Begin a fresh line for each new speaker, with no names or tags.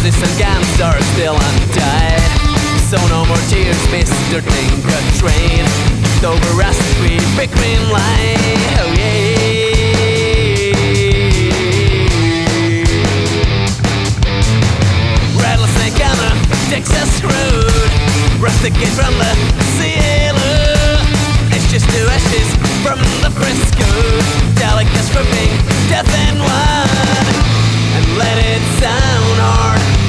Justice and Gans are still untied. So no more tears, Mr. Tinker Train. Though we're rested, we big green light. Oh yeah. Rattlesnake and the Texas screwed. Rusticate from the sailor. It's just two ashes from the Frisco. Delicates from being death and wine. And let it sound hard.